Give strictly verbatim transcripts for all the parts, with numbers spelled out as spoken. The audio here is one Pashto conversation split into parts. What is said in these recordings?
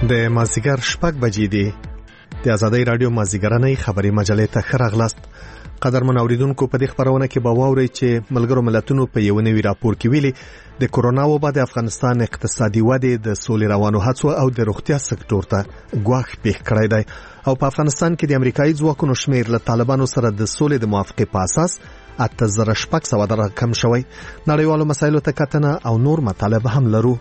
د مازیګر شپږ بجې دي. د آزادۍ رادیو مازیګرنۍ خبري مجلې ته ښه راغلاست. قدرمن اوریدونکو، په دې خبرونه کې به واورئ چې ملګرو ملتونو په یو نوي راپور کې ویلي د کورونا وبا د افغانستان اقتصادي ودې، د سولې روانو هڅو او د روغتیا سکتور ته ګواښ پیښ کړی دی. او په افغانستان کې د امریکایي ځواکونو شمیر له طالبانو سره د سولې د موافقې په اساس اته زره شپږ سوه د رقم شوی. نړیوالو مسایلو ته کتنه او نور مطالب هم لرو.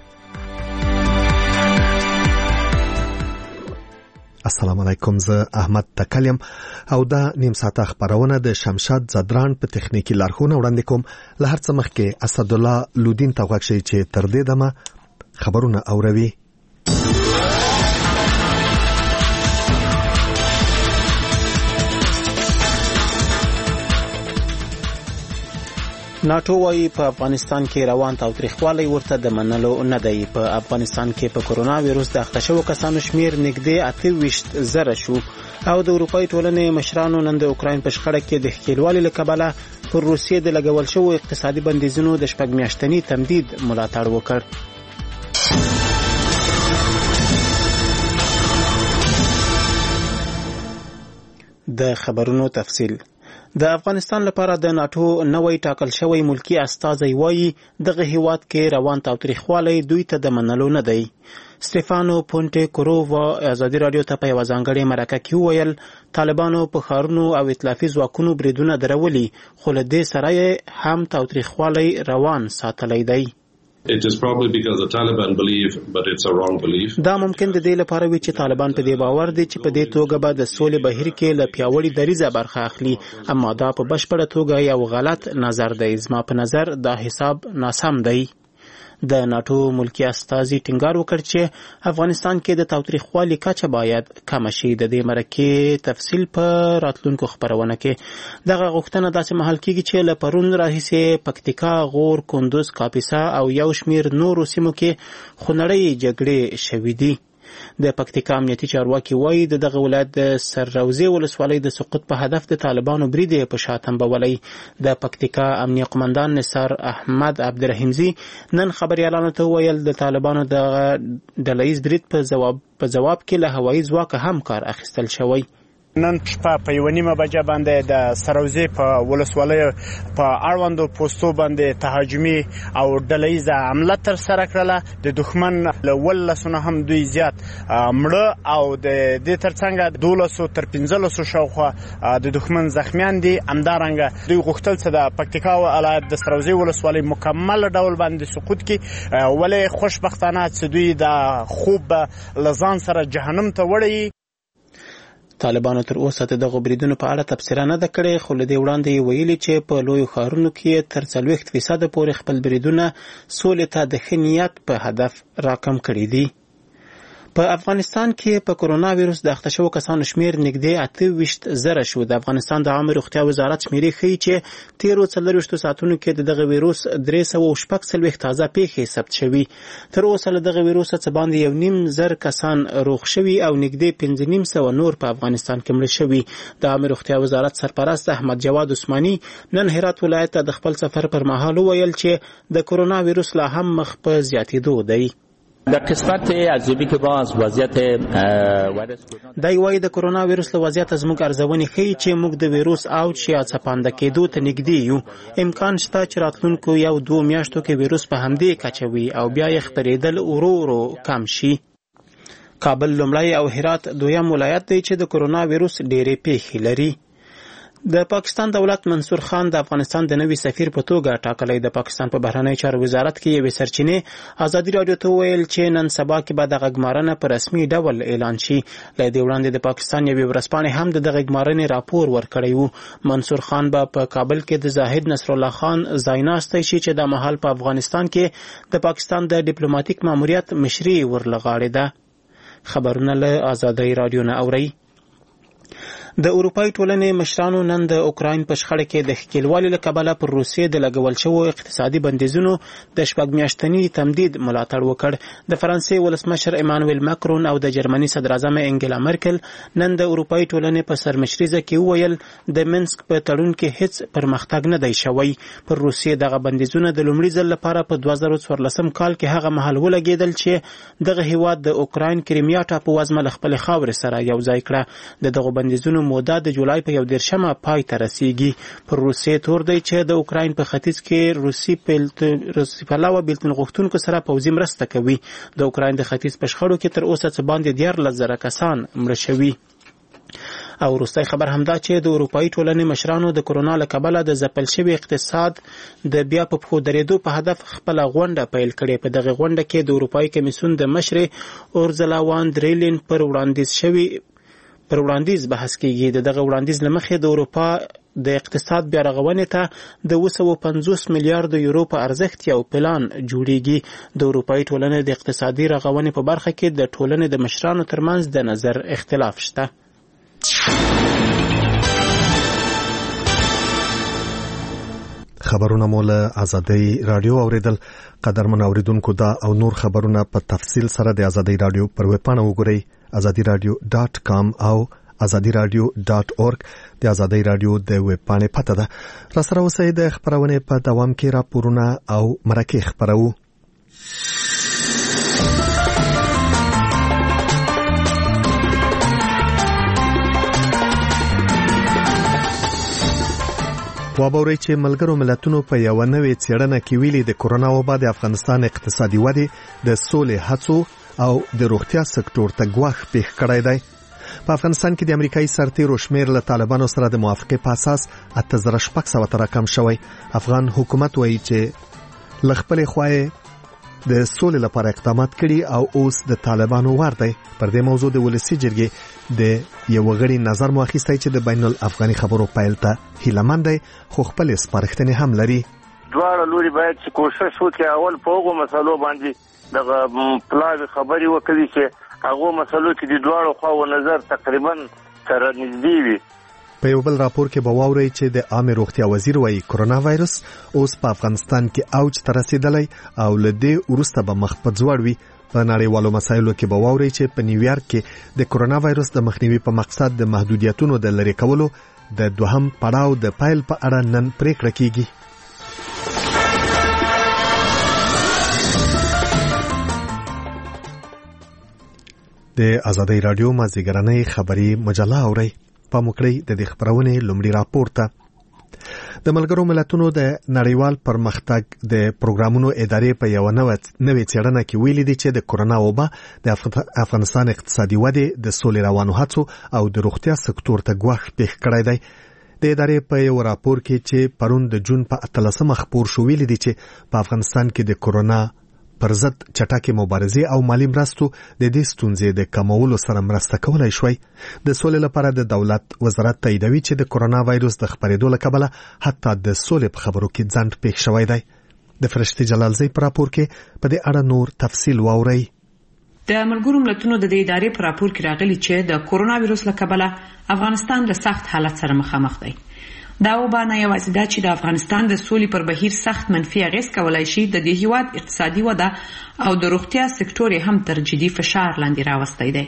السلام علیکم، زه احمد تکلیم او دا نیم ساعته خبرونه د شمشاد زدران په تخنیکی لارښوونه وړاندې کوم. له هر څه مخکې اسدالله لودین ته غوښتل شي چې تر دې دمه خبرونه اوروي. ناتو وايي په افغانستان کې روان تاوتریخوالی ورته د منلو نه دی. په افغانستان کې په کورونا وایروس د اخته شوو کسانو شمیر نږدې اته ویشت زره شو او د اروپای ټولنې مشرانو نن د اوکراین په شخړه کې د ښکیلوالي له کبله پر روسیې د لګول شوو اقتصادي بندیزونو د شپږ میاشتني تمدید ملاتړ وکړ. د خبرونو تفصیل. د افغانستان لپاره د ناتو نوې ټاکل شوی ملکی استازی وایي دغه هیواد کې روان تاوتریخوالی دوی ته د منلو نه دی. ستيفانو پونټیکورووا ازادي رادیو ته په یو ځانګړي مرکه کې وویل طالبانو په ښارونو او ائتلافي ځواکونو بریدونه درولي، خو له دې سره هم تاوتریخوالی روان ساتلی دی. It is probably because the Taliban believe, but it's a wrong belief. دا ممکن د دې لپاره وي چې طالبان په دې باور دي چې په دې توګه به د سولې بهیر کې له پیاوړي دریځه برخه اخلي، اما دا په بشپړه توګه یو غلط نظر دی. زما په نظر دا حساب ناسم دی. د ناتو ملکی استازي ټینګار وکړ چې افغانستان کې د تاوتریخوالي کچه باید کم شي. د دې مرکې تفصیل په راتلونکو خبرونه کې. دغه غوښتنه داسې مهال کېږي چې له پرون راهیسې پکتیکا، غور، کندوز، کاپیسا او یو شمیر نورو سیمو کې خونړۍ جګړې شوې دي. د پکتیکا امنیتي چارواکي وایي د دغه ولایت د سرروزې ولسوالۍ د سقوط په هدف د طالبانو برید په شا تنبولی. د پکتیکا امنیه قمندان نثار احمد عبدالرحیمزی نن خبریالانو ته ویل د طالبانو د ډلهییز برید په جواب په جواب کې له هوایي ځواک هم کار اخیستل شوی. نن شپه په یو نیمه بجه باندې د سروزې په ولسوالۍ په اړوندو پوسټو باندې تهاجمي او ډلهییزه حمله ترسره کړله. د دښمن له ولسونه هم دوی زیات مړه او د دې ترڅنګ دولسو تر پنځلسو شاوخوا د دښمن زخمیان دي. همدارنګه دوی غوښتل چې د پکتیکا ولایت د سروزې ولسوالۍ مکمل ډول باندې سقوط کړي، ولې خوشبختانه چې دوی د خوب له ځان سره جهنم ته وړي. طالبانو تر اوسه د دغو بریدونو په اړه تبصره نه ده کړې، خو له دې وړاندې ویلي چې په لویو ښارونو کې تر څلوېښت فیصده پورې خپل بریدونه سولې ته د ښه نیت په هدف راکم کړي دي. په افغانستان کې په کورونا وایروس د اخته شوو کسانو شمیر نږدې اته ویشت زره شو. د افغانستان د عامه روغتیا وزارت شمیرې ښیي چې تیرو څلوېښتو ساعتونو کې د دغه وایروس درې سوه شپږ څلوېښت تازه پیښې ثبت شوي. تر اوسه له دغه وایروس څخه باندې یو نیم زر کسان روغ شوي او نږدې پنځه نیم سوه نور په افغانستان کې مړه شوي. د عامه روغتیا وزارت سرپرست احمد جواد عثماني نن هرات ولایت ته د خپل سفر پر مهال وویل چې د کورونا وایروس لا هم مخ په زیاتېدو دی. در قسمت ارزیابی که با از وضعیت ویروس دای وای د کورونا وایروس له وضعیت زموږ ارزونې ښیي چې موږ د وایروس اوج یا څپانده کېدو ته نږدې یو. امکان شته چې راتلونکو یو دوه میاشتو کې وایروس په همدې کچه وي او بیا یې خپرېدل ورو ورو کم شي. کابل لومړی او هرات دویم ولایت دی چې د کورونا وایروس ډېرې پیښې لري. د پاکستان دولت منصور خان د افغانستان د نوي سفیر په توګه ټاکلی. د پاکستان په بهرنی چارو وزارت کې یوې سرچینې ازادي رادیو ته وویل چې نن سبا کې به دغه ګمارنه په رسمي ډول اعلان شي. له دې وړاندې د پاکستان یوې ورځپاڼې هم د دغه ګمارنې راپور ورکړی و. منصور خان به په کابل کې د زاهد نصرالله خان ځایناستی شي چې د مهال په افغانستان کې د پاکستان د ډیپلوماټیک ماموریت مشري ورلغاړې ده. خبرونه له ازادي رادیو نه اوري. د اروپای ټولنې مشرانو نن د اوکراین په شخړه کې د ښکیلوالي له کبله پر روسیې د لګول شوو اقتصادي بندیزونو د شپږ میاشتني تمدید ملاتړ وکړ. د فرانسې ولسمشر ایمانویل ماکرون او د جرمني صدر اعظم انګلا مرکل نن د اروپای ټولنې په سرمشريزه کې وویل د منسک په تړون کې هیڅ پرمختګ نه دی شوی. پر روسیې دغه بندیزونه د لومړي ځل لپاره په دوه زره څوارلسم کال کې هغه مهال ولګېدل چې دغه هیواد د اوکراین کریمیا ټاپووزمه له خپلې خاورې سره یو ځای کړه. د دغو بندیزونو موده د جولای په یو دېرشمه پای ته رسیږي. پر روسیې تور دی چې د اوکراین په ختیځ کې روسي روسي پلوه بیلتون غوښتونکو سره پوځي مرسته کوي. د اوکراین د ختیځ په شخړو کې تر اوسه څه باندې دیارلس زره کسان مړه شوي. او وروستی خبر همدا چې د اروپایي ټولنې مشرانو د کرونا له کبله د ځپل شوي اقتصاد د بیا په پښو درېدو په هدف خپله غونډه پیل کړې. په دغه غونډه کې د اروپایي کمیسیون د مشرې اورزلا وان درلین پر وړاندیز شوي پر وړاندیز بحث کیږي. د دغه وړاندیز له مخې د اروپا د اقتصاد بیا رغونې ته د اوه سوه پنځوس میلیارډ یورو په ارزښت یو پلان جوړیږي. د اروپایي ټولنې د اقتصادي رغونې په برخه کې د ټولنې د مشرانو ترمنځ د نظر اختلاف شته. خبرونه مو له آزادۍ رادیو اوریدل. قدرمن اوریدونکو دا او نور خبرونه په تفصیل سره د آزادۍ رادیو پر ویب پاڼه وګورئ آزادی رادیو ډاٹ کام او آزادی رادیو ډاٹ اورګ. د آزادۍ رادیو د ویب پاڼې پته ده. را سره اوسئ. د خبرونې په دوام کې راپورونه او مرکې خبرو. وابورئ چې ملګرو ملتونو په یو نوې څېړنه کې ویلي د کرونا وبا د افغانستان اقتصادي ودې د سولې هڅو او د روغتیا سکتور ته ګواښ پېښ کړی دی. په افغانستان کې د امریکایي سرتیرو شمېر له طالبانو سره د موافقې په اساس اته زره شپږ سوه ته راکم شوی. افغان حکومت وایي چې له خپلې خوا د سولې لپاره اقدامات کړي او اوس د طالبانو وار دی. پر دې موضوع د ولسي جرګې د یو غړي نظر مو اخیستی چې د بین الافغاني خبرو پیل ته هیلهمند دی خو خپل سپارښتنې هم لري. دواړه لوري باید چې کوشش وکړي اول په هغو مسلو باندې دغه پلاوي خبرې وکړي چې هغو مسلو کې د دواړو خواو نظر تقریبا سره نږدې وي. په یو بل راپور کې به واورئ چې د عامه روغتیا وزیر وایي کرونا وایرس اوس په افغانستان کې اوج ته رسیدلی او له دې وروسته به مخ په ځوړ وي. په نړیوالو مسایلو کې به واورئ چې په نیویارک کې د کرونا وایرس د مخنیوي په مقصد د محدودیتونو د لرې کولو د دوهم پړاو د پیل په اړه نن پریکړه کیږي. د آزادۍ رادیو مازیګرنۍ خبري مجله اورئ. په مکړی د دې خبرونې لومړی راپور ته. د ملګرو ملتونو د نړیوال پرمختګ د پروګرامونو ادارې په یو نوې څېړنه کې ویلي دي چې د کرونا وبا د افغانستان اقتصادي ودې د سولې روانو هڅو او د روغتیا سکتور ته ګواښ پېښ کړی دی. د ادارې په یو راپور کې چې پرون د جون په اتلسمه خپور شو ویلي دي چې په افغانستان کې د کرونا پر ضد چټکې مبارزې او مالی مرستو د دې ستونزې د کمولو سره مرسته کولای شوی. د سولې لپاره د دولت وزارت تاییدوي چې د کرونا وایرس د خپرېدو له کبله حتی د سولې په خبرو کې ځنډ پېښ شوی دی. د فرشتي جلالزی په راپور کې په دې اړه نور تفصیل واورئ. د ملګرو ملتونو د دې ادارې په راپور کې راغلي چې د کرونا وایرس له کبله افغانستان له سخت حالت سره مخامخ دی. دا وبا نه یوازې دا چې د افغانستان د سولې پر بهیر سخت منفي اغیز کولای شي، د دې هیواد اقتصادي وده او د روغتیا سکتور هم تر جدي فشار لاندې راوستی دی.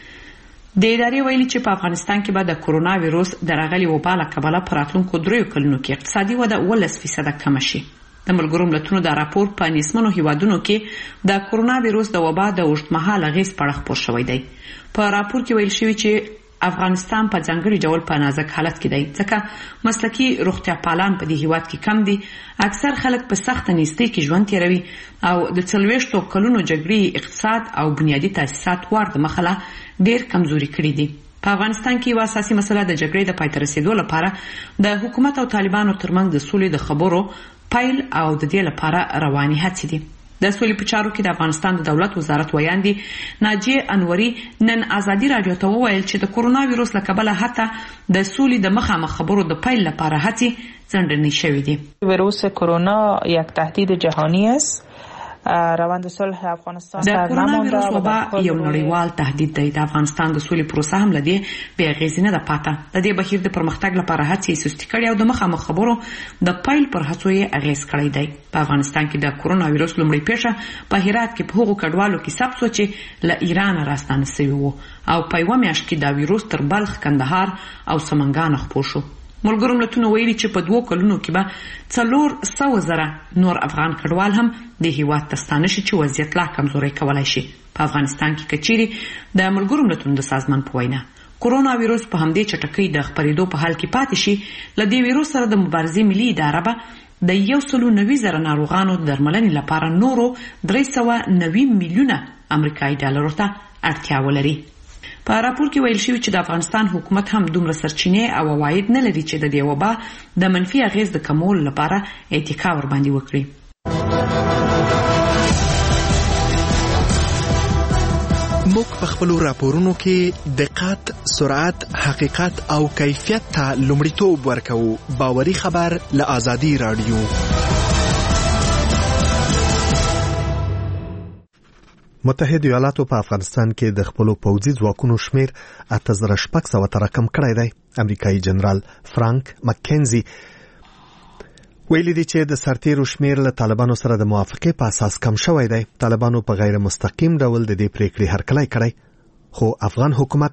د ادارې ویلي چې په افغانستان کې به د کرونا وایرس د راغلي وبا له کبله په راتلونکو دریو کلونو کې اقتصادي وده اوولس فیصده کمه شي. د ملګرو ملتونو دا راپور په نسبتونو هیوادونو کې د کرونا وایرس د وبا د اوږدمهاله اغیز په اړه خپور شوی دی. په راپور کې ویل شوی چې افغانستان په ځانګړي ډول په نازک حالت کې دی ځکه مسلکي روغتیا پالان په دې هیواد کې کم دي. اکثر خلک په سخت نیستۍ کې ژوند تیروي او د څلوېښتو کلونو جګړې اقتصاد او بنیادي تاسیسات ور د مخه ډېر کمزوري کړي دي. په افغانستان کې یو اساسي مسله د جګړې د پای ته رسیدو لپاره د حکومت او طالبانو ترمنځ د سولې د خبرو پیل او د دې لپاره رواني هڅې دي. د سولې په چارو کې د افغانستان د دولت وزارت ویاندې ناجیه انوري نن آزادی رادیو ته وویل چې د کرونا وایرس له کبله حتی د سولې د مخامخ خبرو د پیل لپاره هڅې ځنډنې شوې دي. ویروس کرونا یک تهدید جهانی است روند صلح افغانستان د کرونا ویروس وبا یو نړیوال تهدید دی. د افغانستان د سولې پروسه هم لدی بیا غیزنه ده پاته. د دې بهیر د پرمختګ لپاره هڅې سستی کړي او د مخامخ خبرو د پایل پر هڅو یې اغیز کړی دی. په افغانستان کې د کرونا ویروس لومړی پیښه په هرات کې په هغو کډوالو کې ثبت شو چې له ایران راستانه شوي وو او په یوه میاشت کې دا ویروس تر بلخ، کندهار او سمنګان خپور شو. ملګرو ملتونو ویلي چې په دوو کلونو کې به څلور سوه زره نور افغان کډوال هم د هیواد ته ستانه شي چې وضعیت لا کمزوری کولی شي. په افغانستان کې کچيري د ملګرو ملتونو د سازمان په وینا کرونا ویروس په همدې چټکۍ د خپرېدو په حال کې پاتې شي، له دې ویروس سره د مبارزې ملي اداره به د یو سلو نوي زره ناروغانو د درملنې لپاره نورو درې سوه نوي میلیونه امریکایي ډالرو ته اړتیا ولري. په راپور کې ویل شوی چې د افغانستان حکومت هم دومره سرچینې او عواید نه لري چې د دې وبا د منفي اغیز د کمولو لپاره اتکا ور باندې وکړي. موږ په خپلو راپورونو کې دقت، سرعت، حقیقت او کیفیت ته لومړیتوب ورکوو. باوري خبر له آزادي رادیو. متحده ایالاتو په افغانستان کې د خپلو پوځي ځواکونو شمیر اته زره شپږ سوه ته راکم کړی دی. امریکایي جنرال فرانک مکنزي ویلي دی چې د سرتیرو شمیر له طالبانو سره د موافقې په اساس کم شوی دی. طالبانو په غیر مستقیم ډول د دې پریکړې هرکلی کړی، خو افغان حکومت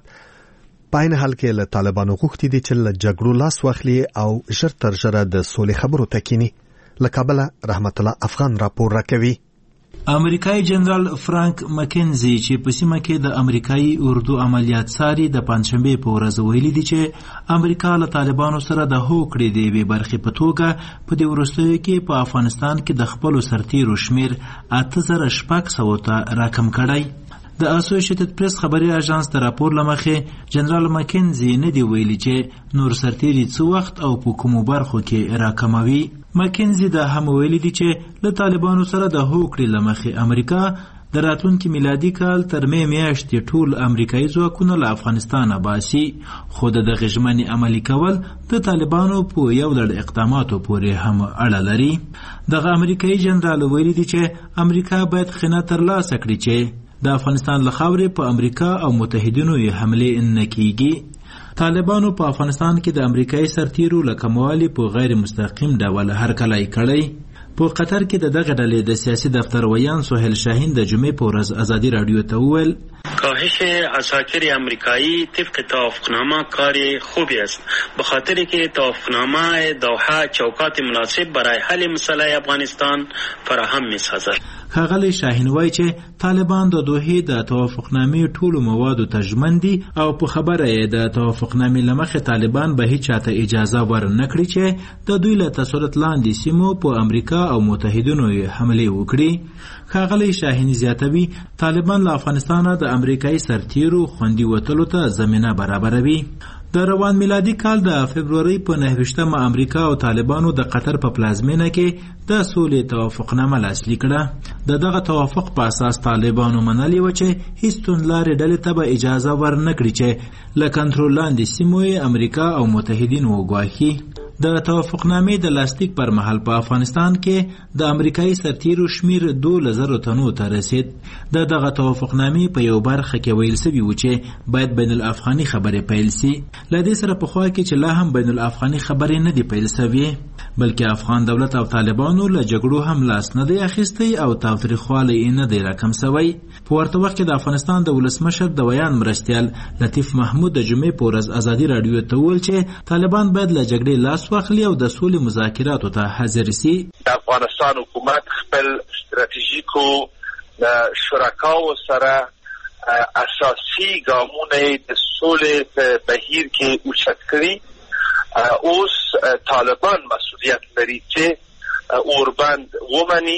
په عین حال کې له طالبانو غوښتي دي چې له جګړو لاس واخلي او ژر تر ژره د سولې خبرو ته کینی. له کابله رحمت الله افغان راپور راکوي. امریکایي جنرال فرانک مکنزي چې په سیمه کې د امریکایي اردو عملیات ساري د پنځشنبه په ورځ ویلي دي چې امریکا له طالبانو سره د هوکړې د یوې برخې په توګه په دې وروستیو کې په افغانستان کې د خپلو سرتیرو شمیر اته زره شپږ سوه ته راکم کړی. د اسوسییټډ پریس خبري اژانس د راپور لمخې جنرال مکنزي نه دی ویلي چې نور سرتیري څه وخت او په کومو برخو کې راکموي. مکنزي دا هم ویلي دي چې له طالبانو سره د هوکړې لمخې امریکا د راتلونکي میلادي کال تر مې میاشتې ټول امریکایي ځواکونه له افغانستانه باسي، خو د دغې ژمنې عملي کول د طالبانو په یو لړ اقداماتو پورې هم اړه لري. دغه امریکایي جنرال ویلي دي چې امریکا باید خینه ترلاسه کړي چې د افغانستان له خاورې په امریکا او متحدینو یې حملې نه کیږي. طالبانو په افغانستان کې د امریکایي سرتیرو له کموالي په غیر مستقیم ډول هرکلی کړی. په قطر کې د دغه ډلې د سیاسي دفتر ویان سهیل شاهین د جمعې په ورځ آزادی رادیو ته وویل کاهش عساکر امریکایی طبق توافقنامه کار خوبی است، به خاطر که توافقنامه دوحه چوکات مناسب برای حل مسئله افغانستان فراهم می‌سازد. ښاغلی شاهین وایي چې طالبان د دوحې د توافقنامې ټولو موادو ته ژمن دي او په خبره یې د توافقنامې له مخې طالبان به هیچ چاته اجازه ورنه کړي چې د دوی له تسلط لاندې سیمو په امریکا او متحدینو یې حملې وکړي. ښاغلی شاهین زیاتوي طالبان له افغانستانه د امریکایي سرتیرو خوندي وتلو ته زمینه برابروي. د روان میلادي کال د فبرورۍ په نهه ویشتمه امریکا او طالبانو د قطر په پلازمینه کې د سولې توافقنامه لاسلیک کړه. د دغه توافق په اساس طالبانو منلي و چې هیڅ توندلارې ډلې ته به اجازه ورنه کړي چې له کنټرول لاندې سیمو یې امریکا او متحدین وګواښي. د توافقنامې د لاسلیک پر مهال په افغانستان کې د امریکایي سرتیرو شمیر دولس زره تنو ته رسید. د دغه توافقنامې په یو برخه کې ویل شوي و چې باید بین الافغاني خبرې پیل سي. له دې سره پخوا کې چې لا هم بین الافغاني خبرې نه دي پیل شوې، بلکې افغان دولت او طالبانو له جګړو هم لاس نه دی اخیستی او تاوتریخوالی یې نه دی راکم شوی. په ورته وخت کې د افغانستان د ولسمشر د ویان مرستیال لطیف محمود د جمعې په ورځ ازادي رادیو ته وویل چې طالبان باید له جګړې لاس واخلي او د سولې مذاکراتو ته حاضر سي. د افغانستان حکومت خپل ستراتیژیکو شرکاو سره اساسي ګامونه د سولې په بهیر کې اوچت کړي. اوس طالبان مسؤلیت لري چې اوربند ومني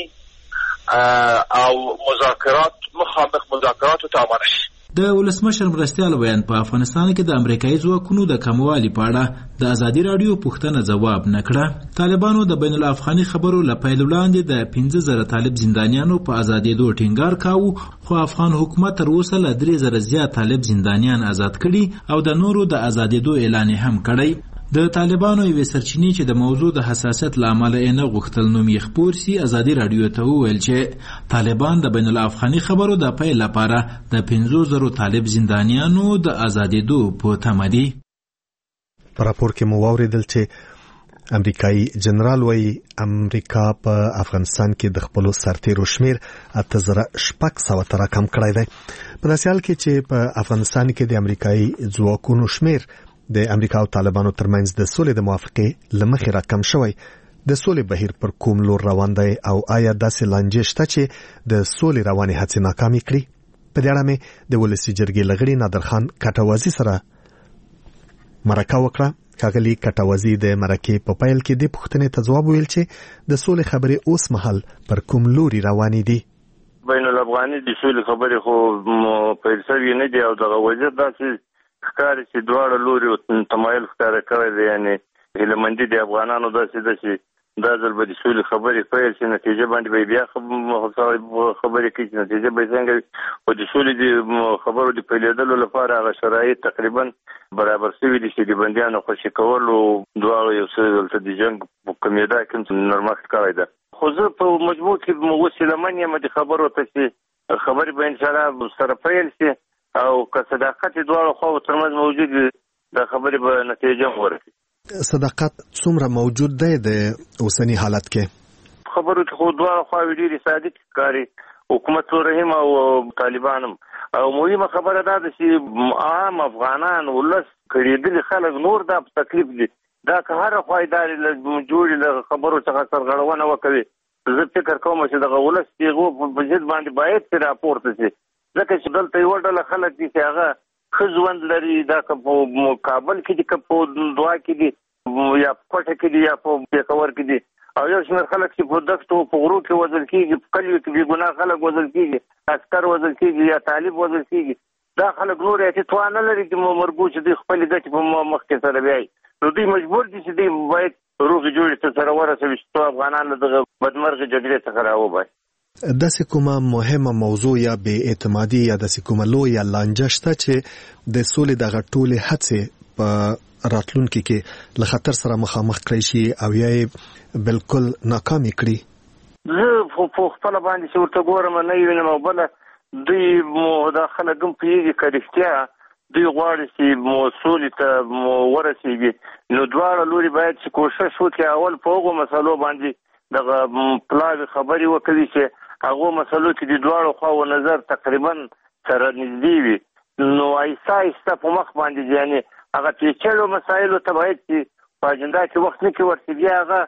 او مذاکرات مخامخ مذاکراتو ته امر شي. د ولسمشر مرستیال ویان په افغانستان کې د امریکایي ځواکونو د کموالي په اړه د ازادي رادیو پوښتنه ځواب نه کړه. طالبانو د بین الافغاني خبرو له پیل وړاندې د پنځه زره طالب زندانیانو په ازادېدو ټینګار کاوه، خو افغان حکومت تر اوسه له درې زره زیات طالب زندانیان آزاد کړي او د نورو د ازادېدو اعلان هم کړی. د طالبانو یوې سرچینې چې د موضوع د حساسیت له امله یې نه غوښتل نوم یې خپور سي ازادي راډیو ته وویل چې طالبان د بین الافغاني خبرو د پیل لپاره د پنځو زرو طالب زندانیانو د ازادېدو په تمه دي. په راپور کې مو واورېدل چې امریکایي جنرال وایي امریکا په افغانستان کې د خپلو سرتیرو شمیر اته زره شپږ سوه ته راکم کړی دی. په داسې حال کې چې په افغانستان کې د امریکایي ځواکونو شمیر د امریکا او طالبانو ترمنځ د سولې د موافقې له مخې راکم شوی، د سولې بهیر پر کوم لور روان دی او آیا داسې لانجې شته چې د سولې روانې هڅې ناکامې کړي؟ په دې اړه مې د ولسي جرګې لغړي نادرخان کټوازي سره مرکه وکړه. ښاغلي کټوازي د مرکې په پیل کې د پوښتنې ته ځواب ویل چې د سولې خبرې اوس مهال پر کوم لوري روانې دي. بین الافغاني د سولې خبرې خو پیل شوې نه دي او دغه وضعیت داسې ښکاري چې دواړه لوري تمایل ښکاره کړی دی، یعنې هیلهمندي د افغانانو داسې ده چې دا ځل به د سولې خبرې پیل شي، نتیجه باندې به بیا خبرې کوي چې نتیجه به څنګه وي. خو د سولې د خبرو د پیلېدلو لپاره هغه شرایط تقریبا برابر شوي دي چې د بندیانو خوشي کولو دواړو یو څه دلته د جنګ په کمیدا کې نرمښت کړی ده. خو زه په مجموع کې اوس هیلهمن یم د خبرو ته چې خبرې به انشاءالله سره پیل شي او که صداقت دواړو خواو ترمنځ موجود وي دا خبرې به نتیجه ورکړي. صداقت څومره موجود دی د اوسني حالت کې؟ خبرو کې خو دواړه خواوې ډېرې صادق ښکاري، حکومت رحیم او طالبان هم. او مهمه خبره دا ده چې عام افغانان ولس کړېدلي خلک نور دا په تکلیف دي. دا که هره خوا یې جوړې له خبرو څخه سرغړونه وکوي، زه فکر کوم چې دغه ولس د هغو په ضد باندې باید پرې راپورته شي، ځکه چې دلته یوه ډله خلک دي چې هغه ښه ژوند لري، دا که په کابل کې دي که په دوا کې دي یا په کوټه کې دي یا په پېښور کې دي، او یو شمېر خلک چې په دښتو په غرو کې وژل کېږي، په کلیو کې بې ګناه خلک وژل کېږي، عسکر وژل کېږي یا طالب وژل کېږي. دا خلک نور یې توان نه لري چې مرګو چې دوی خپلې ګټې په مخ کې سره بیایي، نو دوی مجبور دي چې دوی باید روغې جوړې ته سره ورسوي چې ټول افغانان له دغه بدمرغې جګړې څخه راوباسي. داسې کومه مهمه موضوع یا بې اعتمادي یا داسې کومه لویه لانجه شته چې د سولې دغه ټولې هڅې په راتلونکي کې له خطر سره مخامخ کړی شي او یا یې بالکل ناکامې کړي؟ زه په خپله باندې چې ورته ګورم نه یې وینم، او بله دوی مو دا خلک هم پوهېږي که رښتیا دوی غواړي چې مو سولې ته مو ورسېږي، نو دواړه لوري باید چې کوښښ وکړي اول په هغو مسلو باندې دغه پلاوي خبرې وکړي چې هغو مسلو کې د دواړو خواو نظر تقریبا سره نږدې وي، نو آهسته آهسته په مخ باندې یعنې هغه پیچلو مسایلو ته باید چې په اجنډا کې وخت نه کې ورسي، بیا هغه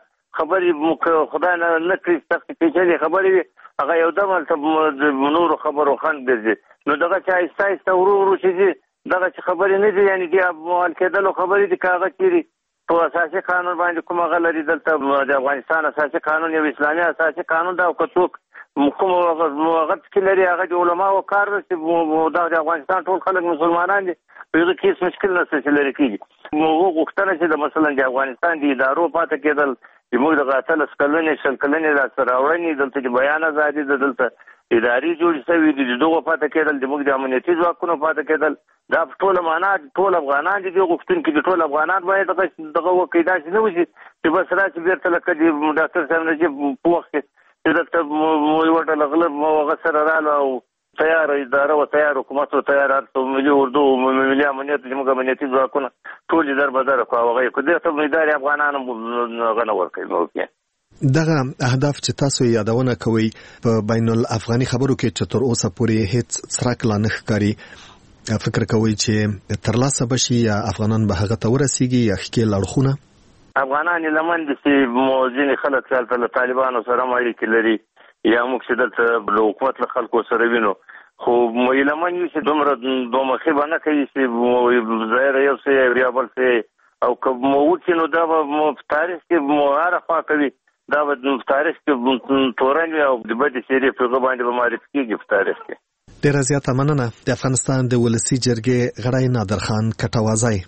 خبرې خدای نه نه کړي سختې پیچلې خبرې وي، هغه یو دم هلته د نورو خبرو خنډ ګرځي. نو دغه چې آهسته آهسته ورو ورو چې ځي دغه چې خبرې نه دي، یعنې د حل کېدلو خبرې دي، که هغه چېرې په اساسي قانون باندې کوم هغه لري، دلته د افغانستان اساسي قانون یو اسلامي اساسي قانون دا، او که څوک کوم هغه پکې لري هغه د علماو کار دی چې دا د افغانستان ټول خلک مسلمانان دي، په هغه کې هېڅ مشکل نشته چې لرې کېږي. موږ غوښتنه چې د مثلا د افغانستان د ادارو پاتې کېدل، زموږ دغه اتلس کلنې شل کلنې لاسته راوړنې، دلته د بیان ازادي ده، دلته ادارې جوړې شوي دي، د دغو پاتې کېدل، زموږ د امنیتي ځواکونو پاتې کېدل، دا په ټوله معنا ټول افغانان دي، دې غوښتونکي دي ټول افغانان باید دغه دغه وکړي، داسې نه وشي چې بس راشي بېرته لکه د ډاکټر صاحب نجیب په وخت کې چې دلته یوه ډله غله هغه سره راغله او تیار اداره و تیار حکومت و تیار ملي اردو ملي امنیت زموږ امنیتي ځواکونه ټول یې در بدره کړو، هغه یې کړو، دې ته ادارې افغانان هم هغه نه ورکوي. موقع دغه اهداف چې تاسو یادونه کوئ په بین الافغاني خبرو کې چې تر اوسه پورې هیڅ څرک لا نه ښکاري، فکر کوئ چې ترلاسه بشي یا افغانان به هغه ته ورسیږي یا ښکېل اړخونه؟ افغانان یې لمن دي چې ځینې خلک چې هلته له طالبانو سره هم اړیکې لري یا موږ چې دلته له حکومت له خلکو سره وینو، خو یې لمن وي چې دومره دومخي به نه کوي چې ظاهره یو څه یا بل څه، او که مو وکړي نو دا به په تاریخ کې هره خوا کوي، دا به په تاریخ کې تورن وي او د بدې څېرې په هغه باندې به معرفي کېږي په تاریخ کې. ډېره زیاته مننه. د افغانستان د ولسي جرګې غړی نادرخان کټوازی.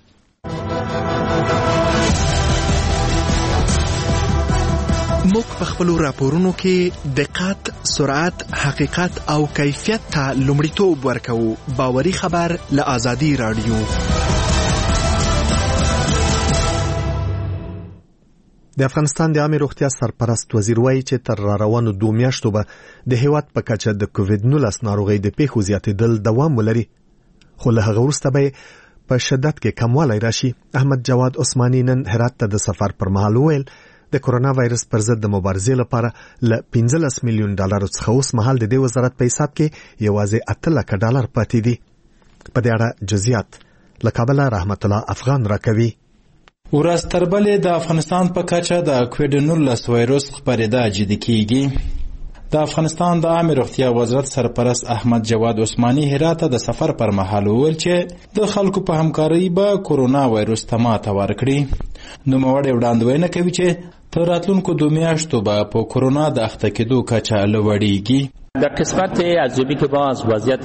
موږ په خپلو راپورونو کې دقت، سرعت، حقیقت او کیفیت ته لومړیتوب ورکوو. باوري خبر له آزادي راډیو. د افغانستان د عامه روغتیا سرپرست وزیر وایي چې تر روانو دوه میاشتو به د هیواد په کچه د کووډ نولس ناروغۍ د پیښو زیاتېدل دوام ولري، خو له هغه وروسته به په شدت کې کموالی راشي. احمد جواد عثماني نن هرات ته د سفر پر مهال وویل د کرونا وایرس پر ضد د مبارزې لپاره له پنځلس میلیون ډالر څخه اوس مهال د دې وزارت په حساب کې یوازې اته لکه ډالر پاتې دي. په دې اړه جزئیات له کابل رحمت الله افغان راکوي. ورځ تر بلې د افغانستان په کچه د کووډ نولس وایرس خپرېدا جدي کیږي. د افغانستان د عامه روغتیا وزارت سرپرست احمد جواد عثماني هرات د سفر پر مهال وویل چې د خلکو په همکارۍ به کورونا وایرس ته ماته ورکړي. نوموړی وړاندوینه کوي چې تر راتلونکو دوه میاشتو به په کورونا د اخته کېدو کچه لوړیږي. در قسمت ارزیابی که ما از وضعیت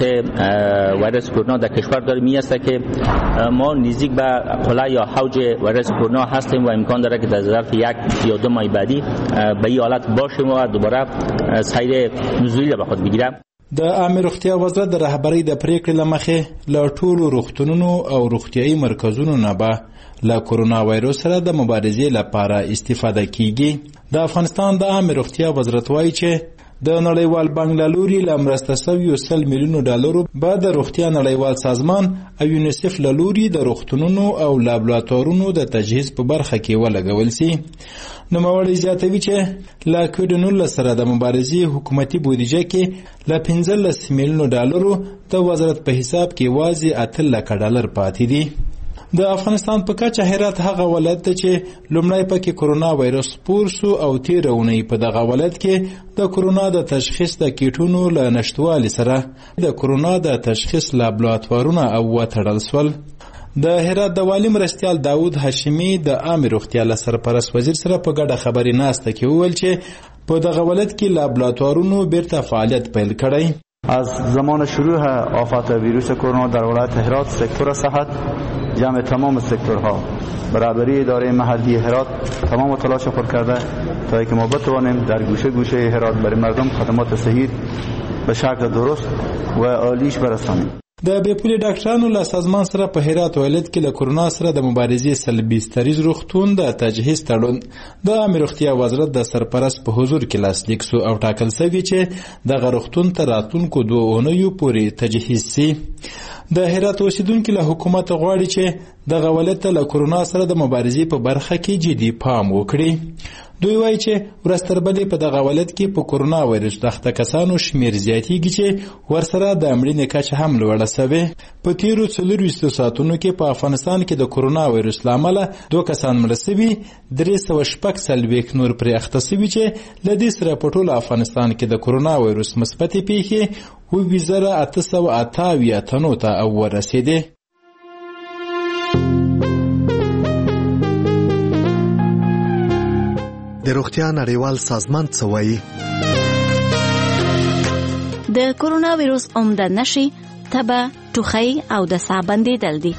ویروس کرونا در کشور داریم می است که ما نزدیک به قله یا حوج ویروس کرونا هستیم و امکان داره که در ظرف یک یا دو ماه بعدی به این حالت باشیم و دوباره سیر نزولی را به خود بگیریم. د عامه روغتیا وزارت د رهبرۍ د پریکړې لمخې له ټولو روغتونونو او روغتیايي مرکزونو نه به له کورونا وایرس سره د مبارزې لپاره استفاده کیږي. د افغانستان د عامه روغتیا وزارت وایي چې د نړیوال بانک له لوري له مرسته شویو سل میلیونو ډالرو به د روغتیا نړیوال سازمان او یونیسف له لوري د روغتونونو او لابراتوارونو د تجهیز په برخه کې ولګول سي. نوموړی زیاتوي چې له کووډ نولس سره د مبارزې حکومتي بودیجه کې له پنځلس میلیونو ډالرو د وزارت په حساب کې یوازې اته لکه ډالر پاتې دي. د افغانستان په کچه هرات هغه ولایت ته چې لومړی پکې کورونا وایرس خپور سو او تیره اونۍ په دغه ولایت کې د کورونا د تشخیص د کیټونو له نشټوالي سره د کورونا د تشخیص لابراتوارونه او وتړل سول. د هرات د والي مرستیال داود هاشمي د عامه روغتیا له سرپرست وزیر سره په ګډه خبري ناسته کې وویل چې په دغه ولایت کې لابراتوارونو بیرته فعالیت پیل کړی. از زمان شروع آفات ویروس کرونا در ولایت هرات سکتور صحت جمع تمام سکتورها برابری اداره محلی هرات تمام تلاش خود کرده تا اینکه ما بتوانیم در گوشه گوشه هرات برای مردم خدمات صحی به شکل درست و عالیش برسانیم. د بیپولي ډاکټرانو له سازمان سره په هرات ولایت کې له کورونا سره د مبارزې سلبي ستریز روغتون د تجهیز تړون د عامه روغتیا وزارت د سرپرست په حضور کې لاسلیک سو او ټاکل شوی چې دغه روغتون تر راتلونکو دوه اونیو پورې تجهیز سي. د هرات اوسیدونکو له حکومت غواړي چې دغه ولایت له کورونا سره د مبارزې په برخه کې جدي پام وکړي. دوی وایي چې ورځ تر بلې په دغه ولایت کې په کورونا وایرس د اخته کسانو شمیر زیاتېږي چې ورسره د مړینې کچه هم لوړه شوې. په تیرو څلورویشتو ساعتونو کې په افغانستان کې د کورونا وایرس له امله دوه کسان مړه شوي، درې سوه شپږ څلوېښت نور پرې اخته شوي چې له دې سره په ټول افغانستان کې د کورونا وایرس مثبتې پیښې اووه زره اته سوه اته اویا تنو ته ورسېدې. د روغتیا نړیوال سازمان څه وایي؟ د کورونا وایرس عمده نښې تبه، ټوخی او د ساه بندېدل دي.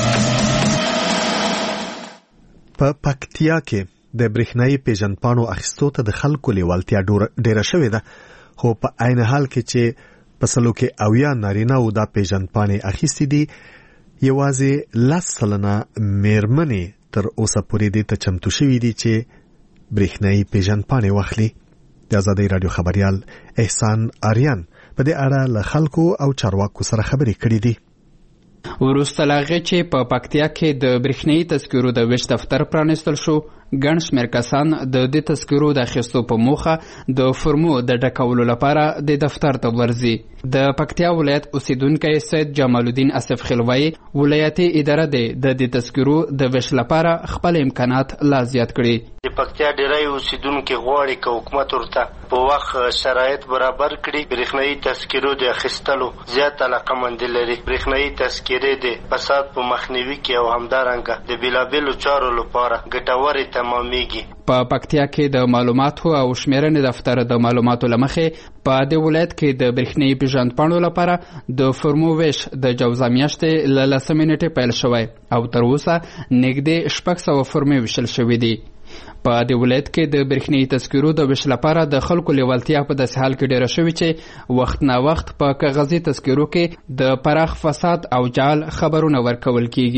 په پکتیا کې د برېښنايي پیژندپاڼو اخیستو ته د خلکو لیوالتیا ډېره شوې ده، خو په عین حال کې چې په سلو کې اویا نارینه او دا پیژندپاڼې اخیستې دي، یوازې لس سلنه میرمنې تر اوسه پورې دې ته چمتو شوي دي چې برېښنايي پیژندپاڼې واخلي. د آزادۍ راډیو خبریال احسان آریان په دې اړه له خلکو او چارواکو سره خبرې کړې دي. وروسته له هغې چې په پکتیا کې د برېښنايي تذکرو د ویش دفتر پرانیستل شو، ګڼ شمېر کسان د دې تذکرو د اخیستو په موخه د فرمو د ډکولو لپاره د دفتر ته ورځي. د پکتیا ولایت اوسیدونکی سید جمال الدین اسف خلوی ولایتي اداره د دې تذکرو د ویش لپاره خپل امکانات لا زیات کړي. د پکتیا ډیری اوسیدونکو غواړي چې حکومت ورته په وخت شرایط برابر کړي. برېښنايي تذکرو د اخیستلو زیات علاقمندي لري. برېښنايي تذکرې د فساد په مخنیوي کې او همدارنګه د بیلابیلو چارو لپاره ګټورې تمامېږي. په پکتیا کې د معلوماتو او شمیرنې دفتر د معلوماتو لمخې په دې ولایت کې د برېښنايي پیژندپاڼو لپاره د فرمو ویش د جوزا میاشتې له لسمې نیټې پیل شوی او تر اوسه نږدې شپږ سوه فرمې ویشل شوي دي. په دې ولایت کې د برېښنايي تذکرو د ویش لپاره د خلکو لیوالتیا په داسې حال کې ډېره شوې چې وخت نا وخت په کاغذي تذکرو کې د پراخ فساد او جعل خبرونه ورکول کیږي.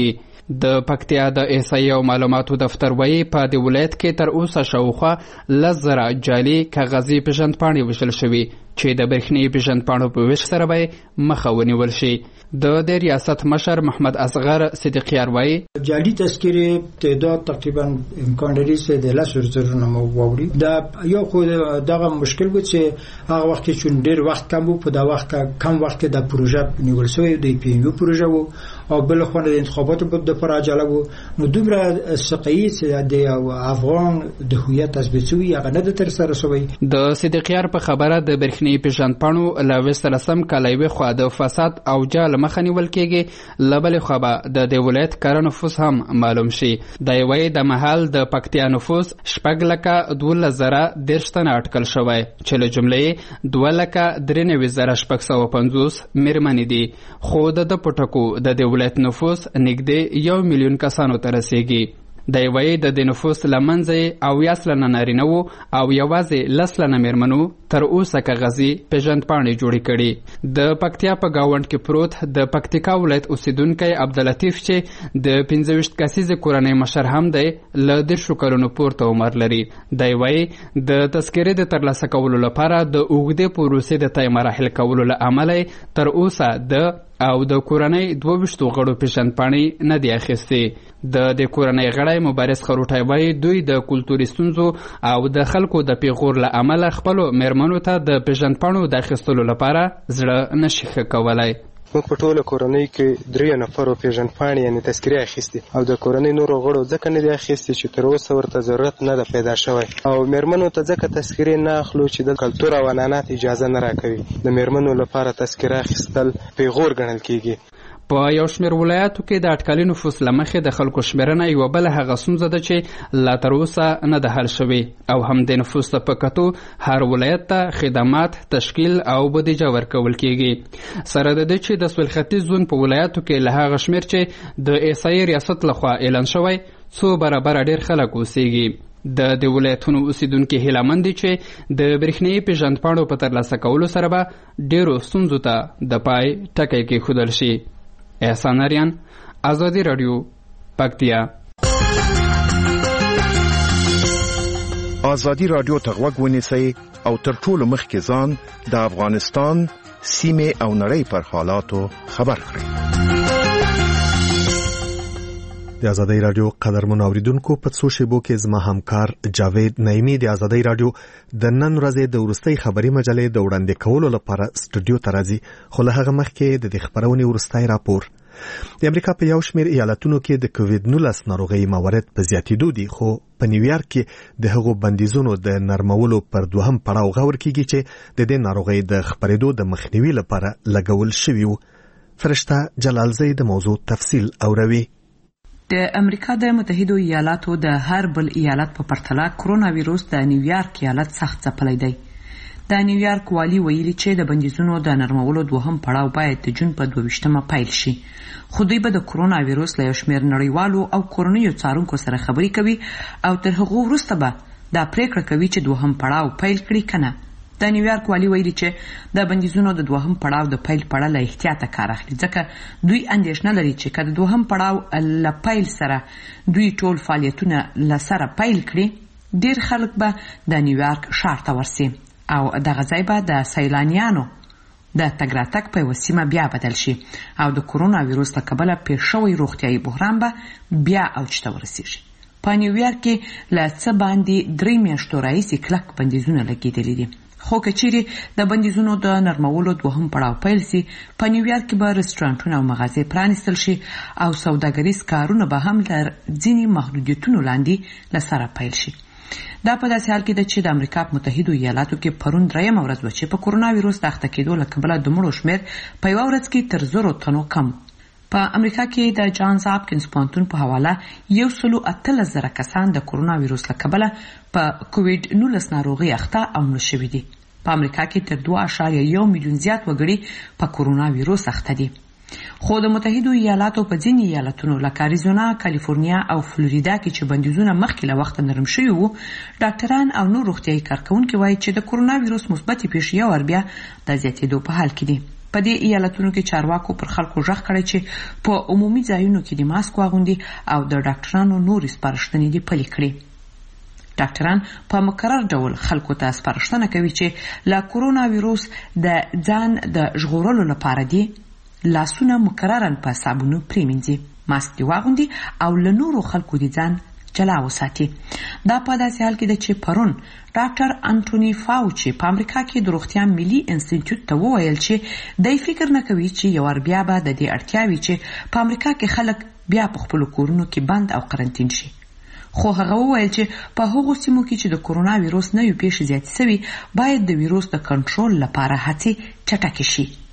د پکتیا د احصایې او معلوماتو دفتر وایي په دې ولایت کې تر اوسه شاوخوا لس زره جعلي کاغذي پیژندپاڼې ویشل شوي چې د برېښنایي پیژندپاڼو په ویش سره به مخه ونیول شي. د دې ریاست مشر محمد اصغر صدیقیار وایي جعلي تذکرې تعداد تقریبا امکان لري چې د لسو زرو نه واوړي. دا یو خو دغه مشکل و چې هغه وخت کې چون ډېر وخت کم و، په دا وخت کم وخت کې د پروژه نیول شوی د پی ام یو پروژه و او بل خو د انتخاباتو په لپاره عجله و، نو دومره سقیي چې د افغان د هویت تثبیت شوی هغه نه د تر سره شوی. د صدیقیار په خبره د برېښنایي پیژندپاڼو له ویستلسم کال یوې خوا د فساد او جال مخه نیول کېږي، له بلې خوا به د دې ولایت کره نفوس هم معلوم شي. د یوې د مهال د پکتیا نفوس شپږ لکه دولس زره دېرش تنه اټکل شوی چې له جملې دوه لکه درې نوي زره شپږ سوه پنځوس مېرمنې دي، خو د ده په ټکو د دې ولایت نفوس نږدې یو میلیون کسانو ته رسیږي. د یوې د دې نفوس له منځه اویا سلنه نارینه وو او یوازې لس سلنه مېرمنو تر اوسه کاغذي پیژندپاڼې جوړې کړي. د پکتیا په ګاونډ کې پروت د پکتیکا ولایت اوسیدونکی عبداللطیف چې د پنځه ویشت کسیزې کورنۍ مشر هم دی، له دېرشو کلونو پورته عمر لري. دی وایي د تذکرې د ترلاسه کولو لپاره د اوږدې پروسې د طی مراحل کولو له امله تر اوسه د او د کورنۍ دوه ویشتو غړو پیژندپاڼې نه دي اخیستې. د دې کورنۍ غړی مبارز خروټی وایي دوی د کلتوري ستونزو او د خلکو د پیغور له امله خپلو مېرمنو ته د پیژندپاڼو د اخیستلو لپاره زړه نشي ښه کولی. موږ په ټوله کورنۍ کې درې نفرو پیژندپاڼې یعنې تذکرې اخیستې او د کورنۍ نورو غړو ځکه نه دي اخیستې چې تر اوسه ورته ضرورت نه ده پیدا شوی، او مېرمنو ته ځکه تذکرې نه اخلو چې د کلتور او عنعنات اجازه نه راکوي. د مېرمنو لپاره تذکره اخیستل پیغور ګڼل کېږي. په یو شمېر ولایاتو کې د اټکلي نفوس له مخې د خلکو شمېرنه یوه بله هغه ستونزه ده چې لا تر اوسه نه ده حل شوې، او هم د نفوس ته په کتو هر ولایت ته خدمات تشکیل او بودیجه ورکول کېږي. سره د دې چې د سویل ختیځ زون په ولایاتو کې له هغه شمېر چې د احصایې ریاست لخوا اعلان شوی څو برابره ډېر خلک اوسیږي. د دې ولایتونو اوسیدونکي هیله مند دي چې د برېښنایي پیژندپاڼو په ترلاسه کولو سره به ډېرو ستونزو ته د پای ټکی کېښودل شي. احسان اریان، آزادی رادیو، پکتیا. آزادی رادیو ته غوږ ونیسئ او تر ټولو مخکې ځان د افغانستان سیمې او نړۍ پر حالاتو خبر کړئ. د آزادی رادیو قدرمن اوریدونکو، په څو شیبو کې زما همکار جاوید نعیمی د آزادی رادیو د نن ورځې د وروستۍ خبري مجلې د وړاندې کولو لپاره سټوډیو ته راځي، خو له هغه مخکې د دې خبرونې وروستی راپور. د امریکا په یو شمېر ایالتونو کې د کووید نولس ناروغۍ موارد په زیاتېدو دي، خو په نیویارک کې د هغو بندیزونو د نرمولو پر دوهم پړاو غور کېږي چې د دې ناروغۍ د خپرېدو د مخنیوي لپاره لګول شوي وو. فرشته جلالزی د موضوع تفصیل اوروي. د امریکا د متحدو ایالاتو د هر بل ایالت په پرتله کرونا ویروس د نیویارک ایالت سخت ځپلی دی. د نیویارک والی ویلي چې د بندیزونو د نرمولو دوهم پړاو باید د جون په دوه ویشتمه پیل شي، خو دوی به د کرونا ویروس له یو شمېر نړیوالو او کورنیو څارونکو سره خبرې کوي او تر هغو وروسته به دا پریکړه کوي چې دوهم پړاو پیل کړي که نه. د نیویارک والی ویلي چې د بندیزونو د دوهم پړاو د پیل په اړه له احتیاطه کار اخلي، ځکه دوی اندېښنه لري چې که د دوهم پړاو له پیل سره دوی ټول فعالیتونه له سره پیل کړي، ډېر خلک به د نیویارک ښار ته ورسي او دغه ځای به د سیلانیانو د تګ راتګ په یوه سیمه بیا بدل شي او د کرونا ویروس له کبله پېښ شوی روغتیایي بحران به بیا اوج ته ورسیږي. په نیویارک کې له څه باندې درې میاشتو راهیسې کلک بندیزونه لګېدلي دي، خو که چیرې د بندیزونو د نرمولو دوهم پړاو پیل سي، په نیویارک کې به رسټورانټونه او مغازې پرانیستل شي او سوداګریز کارونه به هم له ځینې محدودیتونو لاندې له سره پیل شي. دا په داسې حال کې ده چې د امریکا په متحدو ایالاتو کې پرون درېیمه ورځ وه چې په کرونا ویروس د اخته کېدو له کبله د مړو شمېر په یوه ورځ کې تر زرو تنو کم. په امریکا کې د جانز هاپکینز پوهنتون په حواله یو سلو اتلس زره کسان د کرونا ویروس له کبله په کووید نولس ناروغي اخته او مړه شوي دي. په امریکا کې تر دوه اعشاریه یو میلیون زیات وګړي په کرونا ویروس اخته دي، خو د متحدو ایالاتو په ځینې ایالتونو لکه اریزونا، کالیفورنیا او فلوریدا کې چې بندیزونه مخکې له وخته نرم شوي وو، ډاکټران او نور روغتیایي کارکوونکي وایي چې د کرونا ویروس مثبتې پیښې یو وار بیا د زیاتېدو په حال کې دي. په دې ایالتونو کې چارواکو پر خلکو ژغ کړی چې په عمومي ځایونو کې د ماسک واغوندي او د ډاکټرانو نورې سپارښتنې دې پلي کړي. ډاکټران په مکرر ډول خلکو ته سپارښتنه کوي چې له کورونا ویروس د ځان د ژغورلو لپاره دي لاسونه مکررن په صابونو پریمنځي، ماسک دې واغوندي او له نورو خلکو دې ځان جلا وساتي. دا په داسې حال کې ده چې پرون ډاکټر انټونی فاوچي په امریکا کې د روغتیا ملي انسټیټیوټ ته وویل چې دی فکر نه کوي چې یو ور بیا به د دې اړتیا وي چې په امریکا کې خلک بیا په خپلو کورونو کې بند او قرنطین شي. خو هغه وویل چې په هغو سیمو کې چې د کورونا ویروس نوې پیښې زیاتې سوي باید د ویروس د کنټرول لپاره هڅې چټکې شي.